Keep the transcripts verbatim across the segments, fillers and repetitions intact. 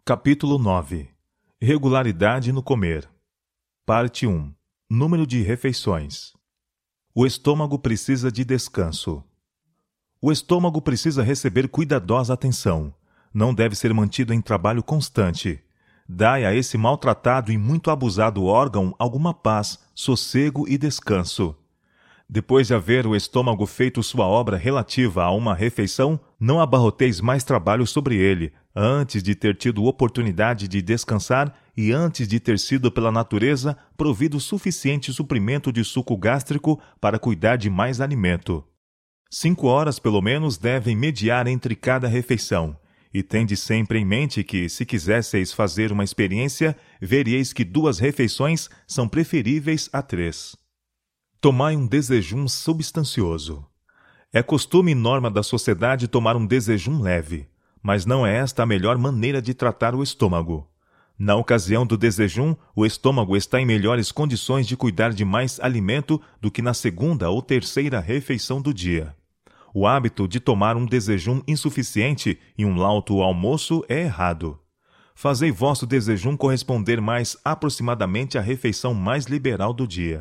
Capítulo nove. Regularidade no comer. Parte um. Número de refeições. O estômago precisa de descanso. O estômago precisa receber cuidadosa atenção. Não deve ser mantido em trabalho constante. Dai a esse maltratado e muito abusado órgão alguma paz, sossego e descanso. Depois de haver o estômago feito sua obra relativa a uma refeição, não abarroteis mais trabalho sobre ele, antes de ter tido oportunidade de descansar e antes de ter sido pela natureza provido suficiente suprimento de suco gástrico para cuidar de mais alimento. Cinco horas, pelo menos, devem mediar entre cada refeição, e tende sempre em mente que, se quisesseis fazer uma experiência, veríeis que duas refeições são preferíveis a três. Tomai um desjejum substancioso. É costume e norma da sociedade tomar um desjejum leve, mas não é esta a melhor maneira de tratar o estômago. Na ocasião do desjejum, o estômago está em melhores condições de cuidar de mais alimento do que na segunda ou terceira refeição do dia. O hábito de tomar um desjejum insuficiente e um lauto almoço é errado. Fazei vosso desjejum corresponder mais aproximadamente à refeição mais liberal do dia.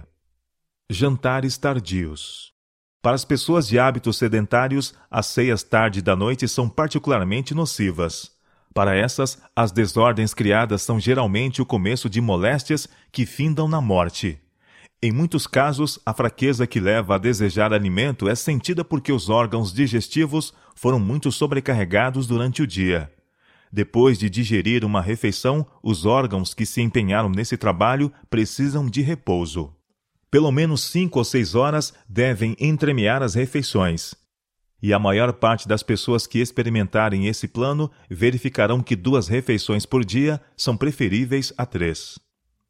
Jantares tardios. Para as pessoas de hábitos sedentários, as ceias tarde da noite são particularmente nocivas. Para essas, as desordens criadas são geralmente o começo de moléstias que findam na morte. Em muitos casos, a fraqueza que leva a desejar alimento é sentida porque os órgãos digestivos foram muito sobrecarregados durante o dia. Depois de digerir uma refeição, os órgãos que se empenharam nesse trabalho precisam de repouso. Pelo menos cinco ou seis horas devem entremear as refeições. E a maior parte das pessoas que experimentarem esse plano verificarão que duas refeições por dia são preferíveis a três.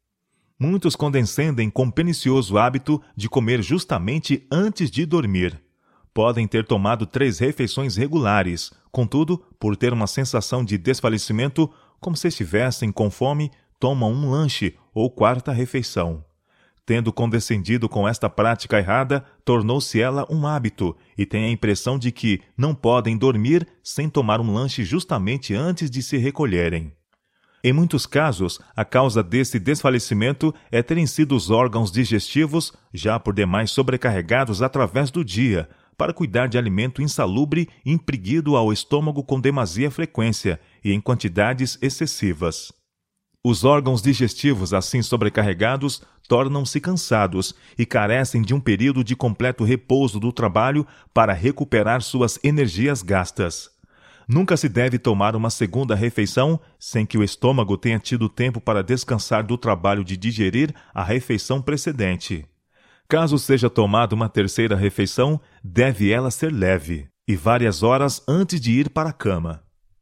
Muitos condescendem com o pernicioso hábito de comer justamente antes de dormir. Podem ter tomado três refeições regulares, contudo, por ter uma sensação de desfalecimento, como se estivessem com fome, tomam um lanche ou quarta refeição. Tendo condescendido com esta prática errada, tornou-se ela um hábito e têm a impressão de que não podem dormir sem tomar um lanche justamente antes de se recolherem. Em muitos casos, a causa desse desfalecimento é terem sido os órgãos digestivos, já por demais sobrecarregados através do dia, para cuidar de alimento insalubre imprimido ao estômago com demasia frequência e em quantidades excessivas. Os órgãos digestivos assim sobrecarregados tornam-se cansados e carecem de um período de completo repouso do trabalho para recuperar suas energias gastas. Nunca se deve tomar uma segunda refeição sem que o estômago tenha tido tempo para descansar do trabalho de digerir a refeição precedente. Caso seja tomada uma terceira refeição, deve ela ser leve, e várias horas antes de ir para a cama.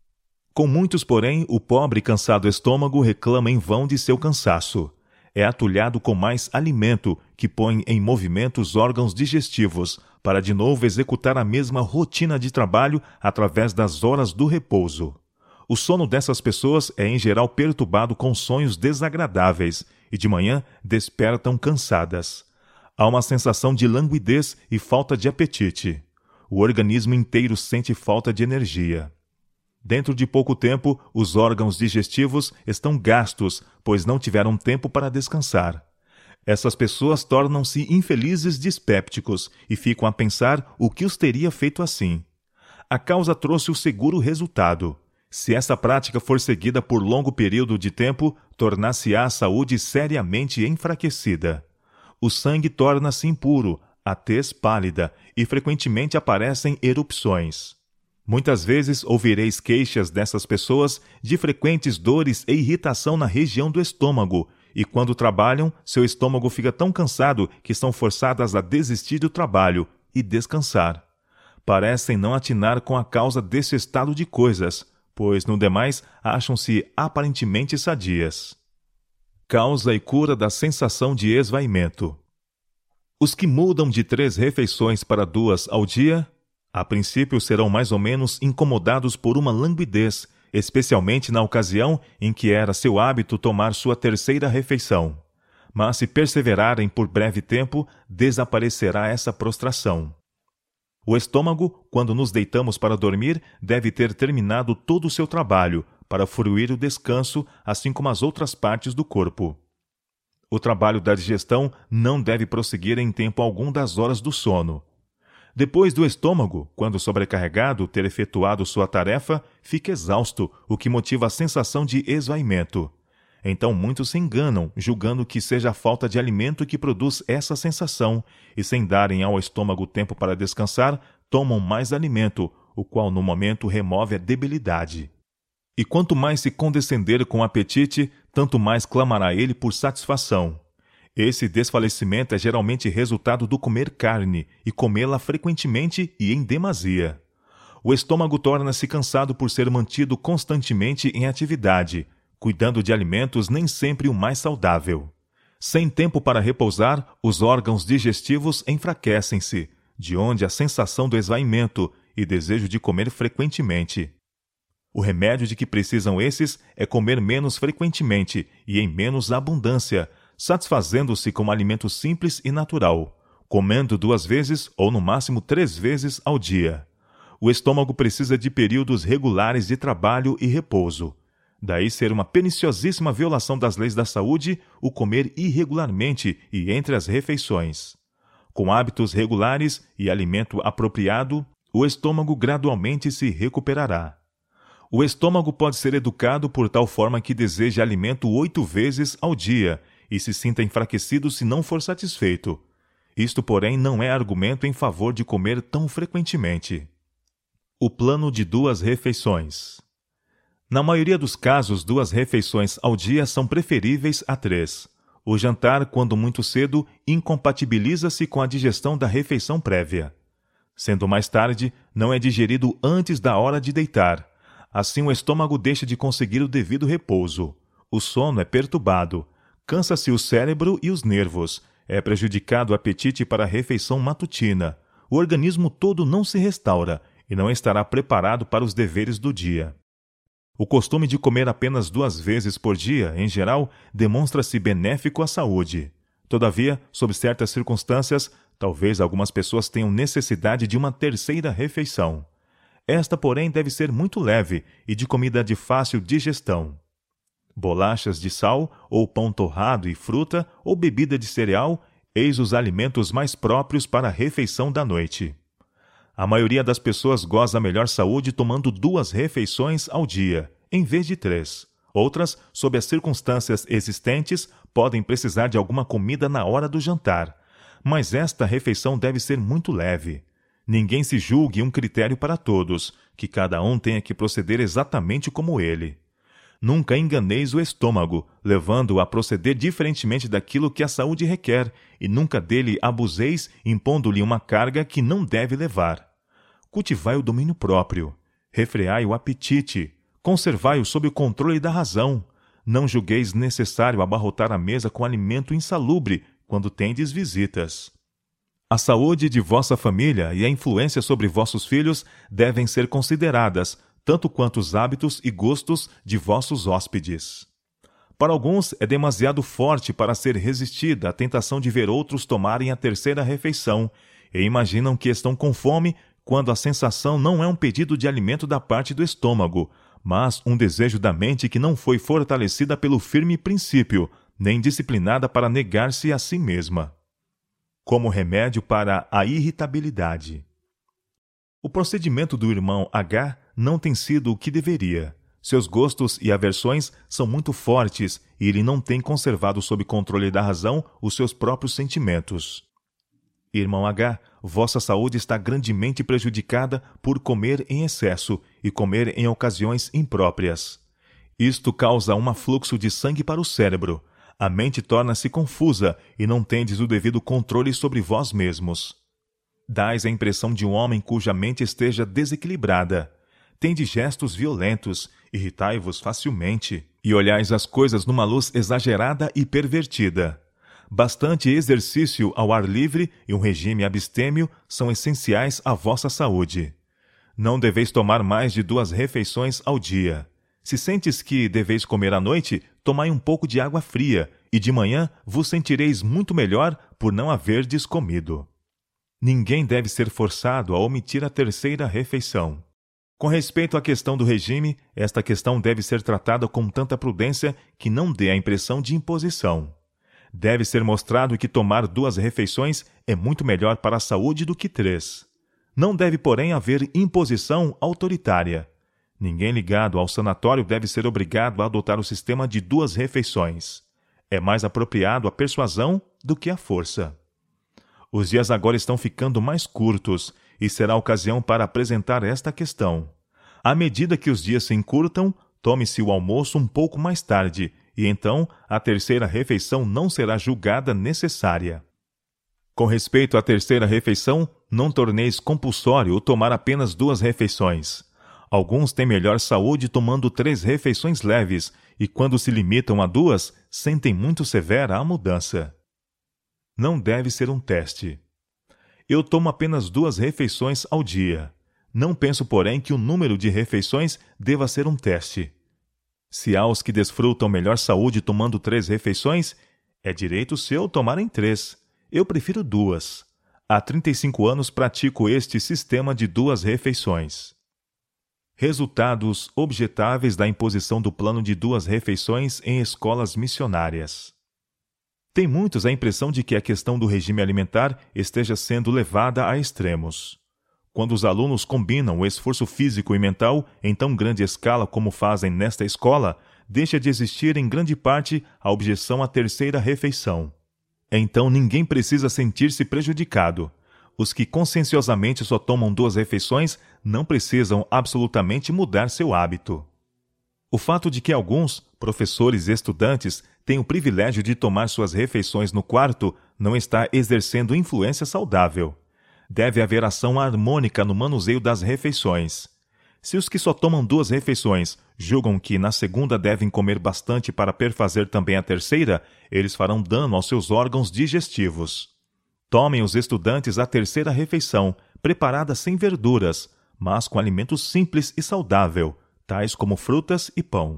Com muitos, porém, o pobre e cansado estômago reclama em vão de seu cansaço. É atulhado com mais alimento, que põe em movimento os órgãos digestivos, para de novo executar a mesma rotina de trabalho através das horas do repouso. O sono dessas pessoas é em geral perturbado com sonhos desagradáveis, e de manhã despertam cansadas. Há uma sensação de languidez e falta de apetite. O organismo inteiro sente falta de energia. Dentro de pouco tempo, os órgãos digestivos estão gastos, pois não tiveram tempo para descansar. Essas pessoas tornam-se infelizes dispépticos e ficam a pensar o que os teria feito assim. A causa trouxe o seguro resultado. Se essa prática for seguida por longo período de tempo, tornar-se-á a saúde seriamente enfraquecida. O sangue torna-se impuro, a tez pálida e frequentemente aparecem erupções. Muitas vezes ouvireis queixas dessas pessoas de frequentes dores e irritação na região do estômago, e quando trabalham, seu estômago fica tão cansado que são forçadas a desistir do trabalho e descansar. Parecem não atinar com a causa desse estado de coisas, pois, no demais, acham-se aparentemente sadias. Causa e cura da sensação de esvaimento. Os que mudam de três refeições para duas ao dia, a princípio serão mais ou menos incomodados por uma languidez, especialmente na ocasião em que era seu hábito tomar sua terceira refeição. Mas se perseverarem por breve tempo, desaparecerá essa prostração. O estômago, quando nos deitamos para dormir, deve ter terminado todo o seu trabalho, para fruir o descanso, assim como as outras partes do corpo. O trabalho da digestão não deve prosseguir em tempo algum das horas do sono. Depois do estômago, quando sobrecarregado ter efetuado sua tarefa, fica exausto, o que motiva a sensação de esvaimento. Então muitos se enganam, julgando que seja a falta de alimento que produz essa sensação, e sem darem ao estômago tempo para descansar, tomam mais alimento, o qual no momento remove a debilidade. E quanto mais se condescender com o apetite, tanto mais clamará ele por satisfação. Esse desfalecimento é geralmente resultado do comer carne e comê-la frequentemente e em demasia. O estômago torna-se cansado por ser mantido constantemente em atividade, cuidando de alimentos nem sempre o mais saudável. Sem tempo para repousar, os órgãos digestivos enfraquecem-se, de onde a sensação do esvaimento e desejo de comer frequentemente. O remédio de que precisam esses é comer menos frequentemente e em menos abundância, satisfazendo-se com um alimento simples e natural, comendo duas vezes ou no máximo três vezes ao dia. O estômago precisa de períodos regulares de trabalho e repouso. Daí ser uma perniciosíssima violação das leis da saúde o comer irregularmente e entre as refeições. Com hábitos regulares e alimento apropriado, o estômago gradualmente se recuperará. O estômago pode ser educado por tal forma que deseje alimento oito vezes ao dia e se sinta enfraquecido se não for satisfeito. Isto, porém, não é argumento em favor de comer tão frequentemente. O plano de duas refeições. Na maioria dos casos, duas refeições ao dia são preferíveis a três. O jantar, quando muito cedo, incompatibiliza-se com a digestão da refeição prévia. Sendo mais tarde, não é digerido antes da hora de deitar. Assim, o estômago deixa de conseguir o devido repouso. O sono é perturbado. Cansa-se o cérebro e os nervos. É prejudicado o apetite para a refeição matutina. O organismo todo não se restaura e não estará preparado para os deveres do dia. O costume de comer apenas duas vezes por dia, em geral, demonstra-se benéfico à saúde. Todavia, sob certas circunstâncias, talvez algumas pessoas tenham necessidade de uma terceira refeição. Esta, porém, deve ser muito leve e de comida de fácil digestão. Bolachas de sal, ou pão torrado e fruta, ou bebida de cereal, eis os alimentos mais próprios para a refeição da noite. A maioria das pessoas goza melhor saúde tomando duas refeições ao dia, em vez de três. Outras, sob as circunstâncias existentes, podem precisar de alguma comida na hora do jantar. Mas esta refeição deve ser muito leve. Ninguém se julgue um critério para todos, que cada um tenha que proceder exatamente como ele. Nunca enganeis o estômago, levando-o a proceder diferentemente daquilo que a saúde requer, e nunca dele abuseis, impondo-lhe uma carga que não deve levar. Cultivai o domínio próprio, refreai o apetite, conservai-o sob o controle da razão. Não julgueis necessário abarrotar a mesa com alimento insalubre quando tendes visitas. A saúde de vossa família e a influência sobre vossos filhos devem ser consideradas, tanto quanto os hábitos e gostos de vossos hóspedes. Para alguns, é demasiado forte para ser resistida a tentação de ver outros tomarem a terceira refeição, e imaginam que estão com fome quando a sensação não é um pedido de alimento da parte do estômago, mas um desejo da mente que não foi fortalecida pelo firme princípio, nem disciplinada para negar-se a si mesma. Como remédio para a irritabilidade. O procedimento do irmão H não tem sido o que deveria. Seus gostos e aversões são muito fortes e ele não tem conservado sob controle da razão os seus próprios sentimentos. Irmão H, vossa saúde está grandemente prejudicada por comer em excesso e comer em ocasiões impróprias. Isto causa um afluxo de sangue para o cérebro. A mente torna-se confusa e não tendes o devido controle sobre vós mesmos. Dais a impressão de um homem cuja mente esteja desequilibrada. Tendes gestos violentos, irritai-vos facilmente, e olhais as coisas numa luz exagerada e pervertida. Bastante exercício ao ar livre e um regime abstêmio são essenciais à vossa saúde. Não deveis tomar mais de duas refeições ao dia. Se sentes que deveis comer à noite, tomai um pouco de água fria, e de manhã vos sentireis muito melhor por não haverdes comido. Ninguém deve ser forçado a omitir a terceira refeição. Com respeito à questão do regime, esta questão deve ser tratada com tanta prudência que não dê a impressão de imposição. Deve ser mostrado que tomar duas refeições é muito melhor para a saúde do que três. Não deve, porém, haver imposição autoritária. Ninguém ligado ao sanatório deve ser obrigado a adotar o sistema de duas refeições. É mais apropriado a persuasão do que a força. Os dias agora estão ficando mais curtos e será ocasião para apresentar esta questão. À medida que os dias se encurtam, tome-se o almoço um pouco mais tarde e então a terceira refeição não será julgada necessária. Com respeito à terceira refeição, não torneis compulsório o tomar apenas duas refeições. Alguns têm melhor saúde tomando três refeições leves e, quando se limitam a duas, sentem muito severa a mudança. Não deve ser um teste. Eu tomo apenas duas refeições ao dia. Não penso, porém, que o número de refeições deva ser um teste. Se há os que desfrutam melhor saúde tomando três refeições, é direito seu tomarem três. Eu prefiro duas. Há trinta e cinco anos pratico este sistema de duas refeições. Resultados objetáveis da imposição do plano de duas refeições em escolas missionárias. Tem muitos a impressão de que a questão do regime alimentar esteja sendo levada a extremos. Quando os alunos combinam o esforço físico e mental em tão grande escala como fazem nesta escola, deixa de existir em grande parte a objeção à terceira refeição. Então ninguém precisa sentir-se prejudicado. Os que conscienciosamente só tomam duas refeições não precisam absolutamente mudar seu hábito. O fato de que alguns, professores e estudantes, têm o privilégio de tomar suas refeições no quarto não está exercendo influência saudável. Deve haver ação harmônica no manuseio das refeições. Se os que só tomam duas refeições julgam que na segunda devem comer bastante para perfazer também a terceira, eles farão dano aos seus órgãos digestivos. Tomem os estudantes a terceira refeição, preparada sem verduras, mas com alimento simples e saudável, tais como frutas e pão.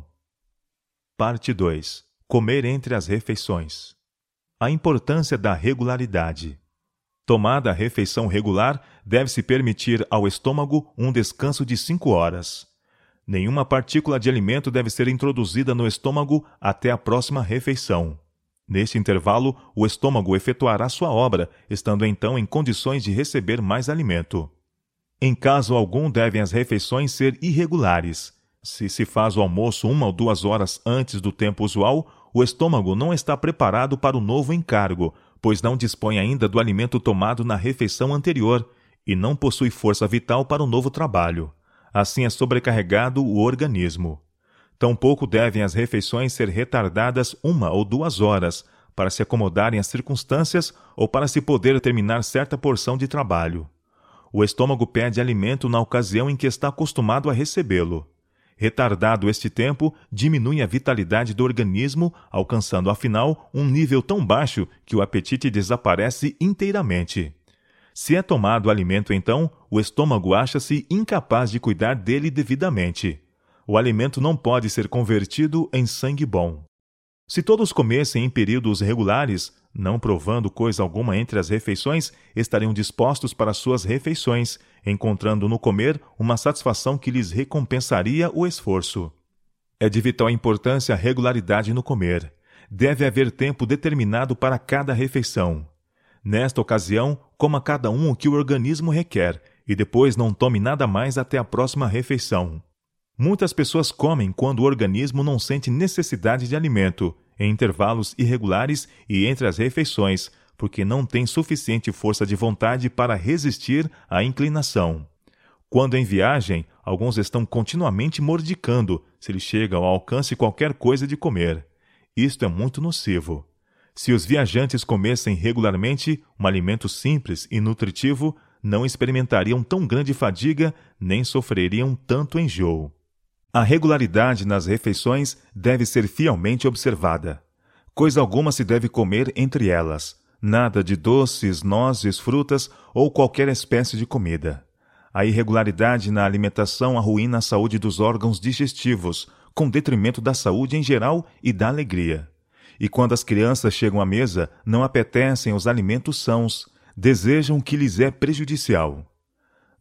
Parte dois. Comer entre as refeições. A importância da regularidade. Tomada a refeição regular, deve-se permitir ao estômago um descanso de cinco horas. Nenhuma partícula de alimento deve ser introduzida no estômago até a próxima refeição. Neste intervalo, o estômago efetuará sua obra, estando então em condições de receber mais alimento. Em caso algum, devem as refeições ser irregulares. Se se faz o almoço uma ou duas horas antes do tempo usual, o estômago não está preparado para o novo encargo, pois não dispõe ainda do alimento tomado na refeição anterior e não possui força vital para o novo trabalho. Assim é sobrecarregado o organismo. Tampouco devem as refeições ser retardadas uma ou duas horas, para se acomodarem às circunstâncias ou para se poder terminar certa porção de trabalho. O estômago pede alimento na ocasião em que está acostumado a recebê-lo. Retardado este tempo, diminui a vitalidade do organismo, alcançando afinal um nível tão baixo que o apetite desaparece inteiramente. Se é tomado alimento então, o estômago acha-se incapaz de cuidar dele devidamente. O alimento não pode ser convertido em sangue bom. Se todos comessem em períodos regulares, não provando coisa alguma entre as refeições, estariam dispostos para suas refeições, encontrando no comer uma satisfação que lhes recompensaria o esforço. É de vital importância a regularidade no comer. Deve haver tempo determinado para cada refeição. Nesta ocasião, coma cada um o que o organismo requer, e depois não tome nada mais até a próxima refeição. Muitas pessoas comem quando o organismo não sente necessidade de alimento, em intervalos irregulares e entre as refeições, porque não tem suficiente força de vontade para resistir à inclinação. Quando em viagem, alguns estão continuamente mordicando, se lhes chega ao alcance qualquer coisa de comer. Isto é muito nocivo. Se os viajantes comessem regularmente um alimento simples e nutritivo, não experimentariam tão grande fadiga, nem sofreriam tanto enjoo. A regularidade nas refeições deve ser fielmente observada. Coisa alguma se deve comer entre elas, nada de doces, nozes, frutas ou qualquer espécie de comida. A irregularidade na alimentação arruína a saúde dos órgãos digestivos, com detrimento da saúde em geral e da alegria. E quando as crianças chegam à mesa, não apetecem os alimentos sãos, desejam o que lhes é prejudicial.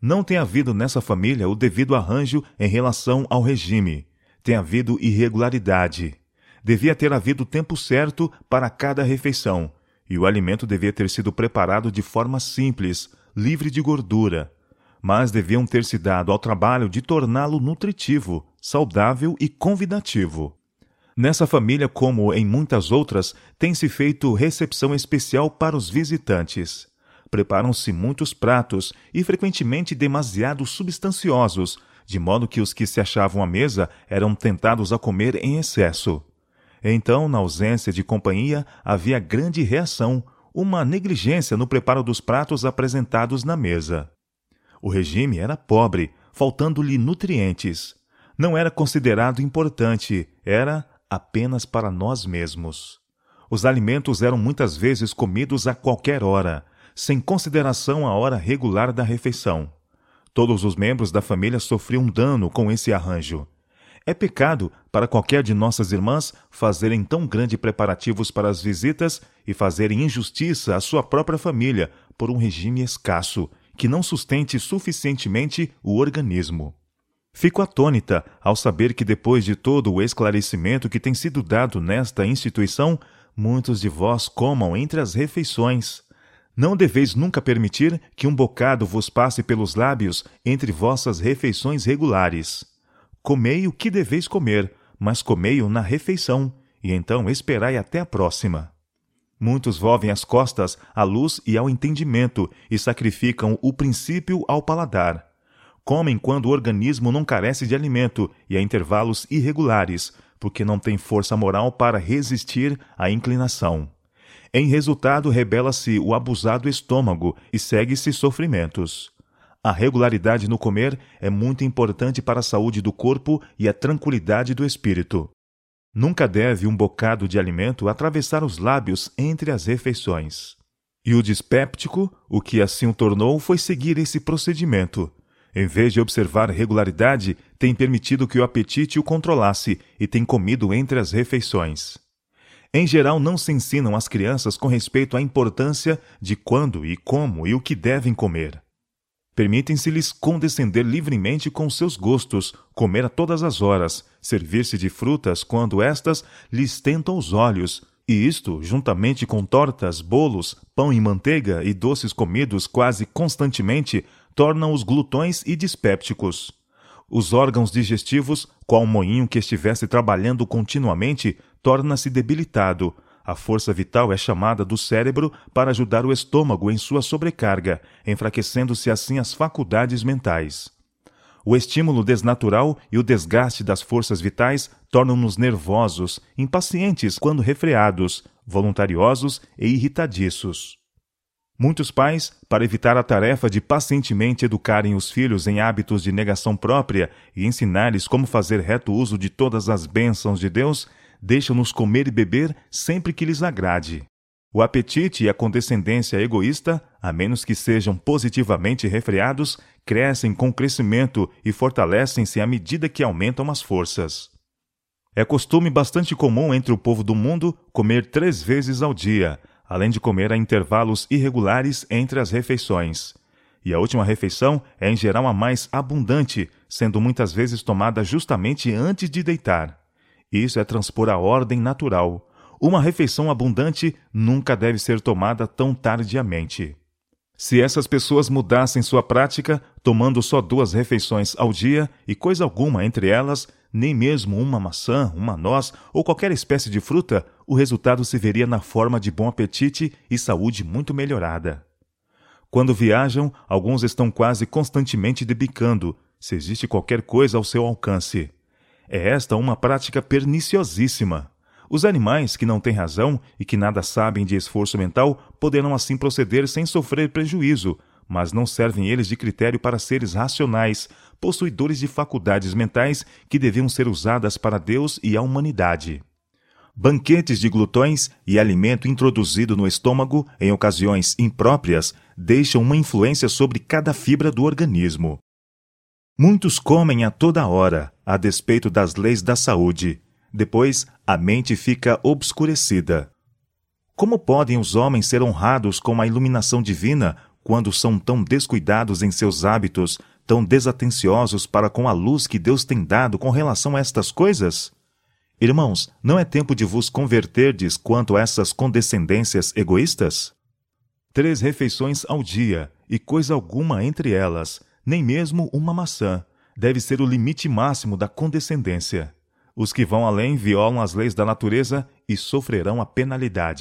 Não tem havido nessa família o devido arranjo em relação ao regime. Tem havido irregularidade. Devia ter havido o tempo certo para cada refeição, e o alimento devia ter sido preparado de forma simples, livre de gordura. Mas deviam ter se dado ao trabalho de torná-lo nutritivo, saudável e convidativo. Nessa família, como em muitas outras, tem-se feito recepção especial para os visitantes. Preparam-se muitos pratos e frequentemente demasiado substanciosos, de modo que os que se achavam à mesa eram tentados a comer em excesso. Então, na ausência de companhia, havia grande reação, uma negligência no preparo dos pratos apresentados na mesa. O regime era pobre, faltando-lhe nutrientes. Não era considerado importante, era apenas para nós mesmos. Os alimentos eram muitas vezes comidos a qualquer hora, sem consideração à hora regular da refeição. Todos os membros da família sofriam dano com esse arranjo. É pecado para qualquer de nossas irmãs fazerem tão grandes preparativos para as visitas e fazerem injustiça à sua própria família por um regime escasso, que não sustente suficientemente o organismo. Fico atônita ao saber que depois de todo o esclarecimento que tem sido dado nesta instituição, muitos de vós comam entre as refeições. Não deveis nunca permitir que um bocado vos passe pelos lábios entre vossas refeições regulares. Comei o que deveis comer, mas comei-o na refeição, e então esperai até a próxima. Muitos volvem as costas à luz e ao entendimento e sacrificam o princípio ao paladar. Comem quando o organismo não carece de alimento e a intervalos irregulares, porque não tem força moral para resistir à inclinação. Em resultado, rebela-se o abusado estômago e segue-se sofrimentos. A regularidade no comer é muito importante para a saúde do corpo e a tranquilidade do espírito. Nunca deve um bocado de alimento atravessar os lábios entre as refeições. E o dispéptico, o que assim o tornou, foi seguir esse procedimento. Em vez de observar regularidade, tem permitido que o apetite o controlasse e tem comido entre as refeições. Em geral, não se ensinam às crianças com respeito à importância de quando e como e o que devem comer. Permitem-se-lhes condescender livremente com seus gostos, comer a todas as horas, servir-se de frutas quando estas lhes tentam os olhos, e isto, juntamente com tortas, bolos, pão e manteiga e doces comidos quase constantemente, tornam-os glutões e dispépticos. Os órgãos digestivos, qual um moinho que estivesse trabalhando continuamente, torna-se debilitado. A força vital é chamada do cérebro para ajudar o estômago em sua sobrecarga, enfraquecendo-se assim as faculdades mentais. O estímulo desnatural e o desgaste das forças vitais tornam-nos nervosos, impacientes quando refreados, voluntariosos e irritadiços. Muitos pais, para evitar a tarefa de pacientemente educarem os filhos em hábitos de negação própria e ensinar-lhes como fazer reto uso de todas as bênçãos de Deus, deixam-nos comer e beber sempre que lhes agrade. O apetite e a condescendência egoísta, a menos que sejam positivamente refreados, crescem com o crescimento e fortalecem-se à medida que aumentam as forças. É costume bastante comum entre o povo do mundo comer três vezes ao dia, além de comer a intervalos irregulares entre as refeições. E a última refeição é em geral a mais abundante, sendo muitas vezes tomada justamente antes de deitar. Isso é transpor a ordem natural. Uma refeição abundante nunca deve ser tomada tão tardiamente. Se essas pessoas mudassem sua prática, tomando só duas refeições ao dia e coisa alguma entre elas, nem mesmo uma maçã, uma noz ou qualquer espécie de fruta, o resultado se veria na forma de bom apetite e saúde muito melhorada. Quando viajam, alguns estão quase constantemente debicando, se existe qualquer coisa ao seu alcance. É esta uma prática perniciosíssima. Os animais que não têm razão e que nada sabem de esforço mental poderão assim proceder sem sofrer prejuízo, mas não servem eles de critério para seres racionais, possuidores de faculdades mentais que deviam ser usadas para Deus e a humanidade. Banquetes de glutões e alimento introduzido no estômago em ocasiões impróprias deixam uma influência sobre cada fibra do organismo. Muitos comem a toda hora, a despeito das leis da saúde. Depois, a mente fica obscurecida. Como podem os homens ser honrados com a iluminação divina quando são tão descuidados em seus hábitos, tão desatenciosos para com a luz que Deus tem dado com relação a estas coisas? Irmãos, não é tempo de vos converterdes quanto a essas condescendências egoístas? Três refeições ao dia, e coisa alguma entre elas, nem mesmo uma maçã, deve ser o limite máximo da condescendência. Os que vão além violam as leis da natureza e sofrerão a penalidade.